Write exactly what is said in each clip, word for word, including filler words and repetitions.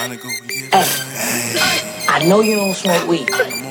Hey, I know you don't smoke weed.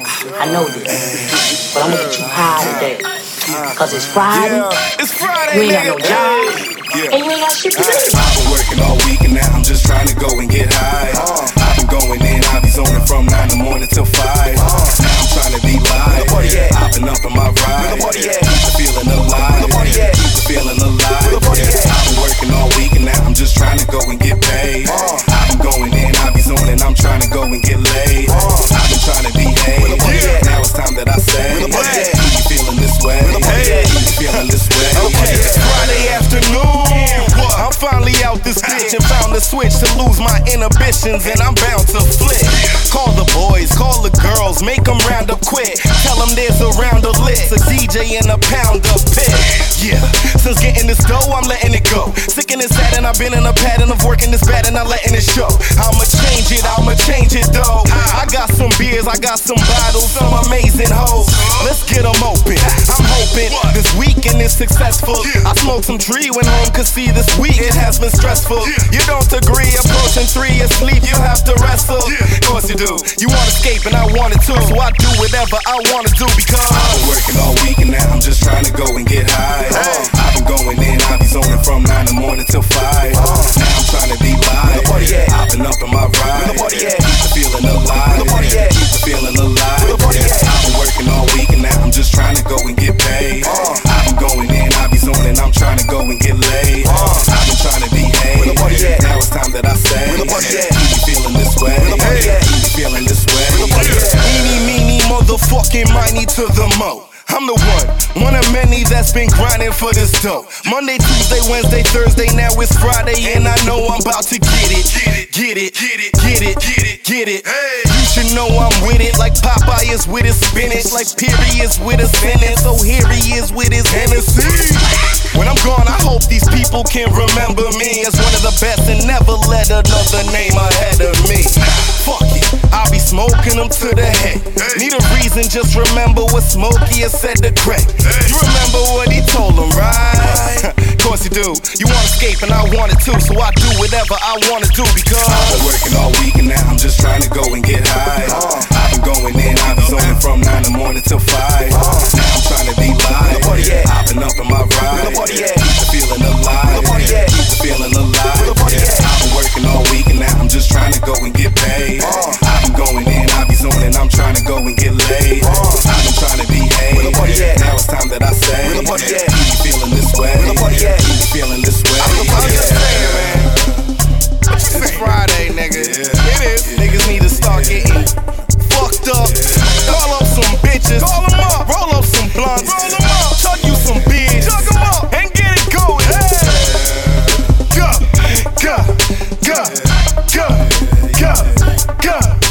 I know this. But I'm gonna get you high today. Cause it's Friday. Yeah, it's Friday, you ain't nigga. got no job. Yeah. And you ain't got shit to do. I've been working all week and now I'm just trying to go and get high. Uh, I've been going in, I be zoning from nine in the morning till five. Uh, now I'm trying to be live. I've been up in my ride. Keep the feeling alive. Keep the feeling alive. I've been working all week and now I'm just trying to go and get paid. Uh, I've been going in, I be zoning, I'm trying to go and get laid. Uh, I've been trying to behave. Now it's time that I say, keep you feeling this way. Keep you feeling this way. Okay, it's Friday afternoon. I'm finally out this bitch and found a switch to lose my inhibitions, and I'm bound to flip. Call the boys, call the girls, make them round up quick. Tell them there's a round of licks, a D J and a pound of pit. Yeah, since getting this dough, I'm letting it go. Sick and it's sad, and I've been in a pattern of working this bad and not letting it show. I'ma change it, I'ma change it though. I got some beers, I got some bottles, some amazing hoes. Let's get them open. I'm hoping this weekend is successful. I smoked some tree, went home, cause see this week it has been stressful. You don't agree, approaching three asleep, you have to wrestle. Of course you do. You wanna escape and I want it too, so I do whatever I wanna do because I've been working all week and now I'm just trying to go and get high. Uh, I've been going in, I be zoning from nine in the morning till five. Uh, now I'm trying to be live. I've been up in my ride. Keep the feeling alive. Keep the feeling alive. I've been working all week and now I'm just trying to go and get paid. Uh, I've been going in, I be zoning, I'm trying to go and get laid. Uh, I've been trying to behave. Now it's time that I say, keep you feeling this way. Keep you feeling this way. Eeny, meeny, motherfucking miney to the mo. I'm the one, one of many that's been grinding for this dough. Monday, Tuesday, Wednesday, Thursday, now it's Friday, and I know I'm about to get it. Get it, get it, get it, get it, get it. You should know I'm with it, like Popeye is with his spinach, like Peary is with his sentence, so here he is with his Hennessy. When I'm gone, I hope these people can remember me as one of the best and never let another name ahead of me. Fuck it, I'll be smoking them to the head. Need a reason, just remember what Smokey has said to Craig. You remember what he told him, right? Of course you do. You wanna escape and I want it too, so I do whatever I wanna do because I've been working all week and now I'm just trying to go and get high. Uh, I've been going in, I be zoning from nine in the morning till five. Uh, now I'm trying to be live. I've been up in my ride. Keep the feeling alive. Keep the feeling alive. I've been working all week and now I'm just trying to go and get paid. Uh, I've been going in, I be zoning, I'm trying to go and get laid. Uh, I've been trying to behave. Now it's time that I say, keep you feeling this way. Keep you feeling this way. I'm just saying, man. It's Friday, nigga. It is. Niggas need to start getting fucked up. Call up some bitches. Call them up. Roll up some blunts. Roll them up. Chug you some beers. Chug them up. And get it going. Go, go, go, go, go, go.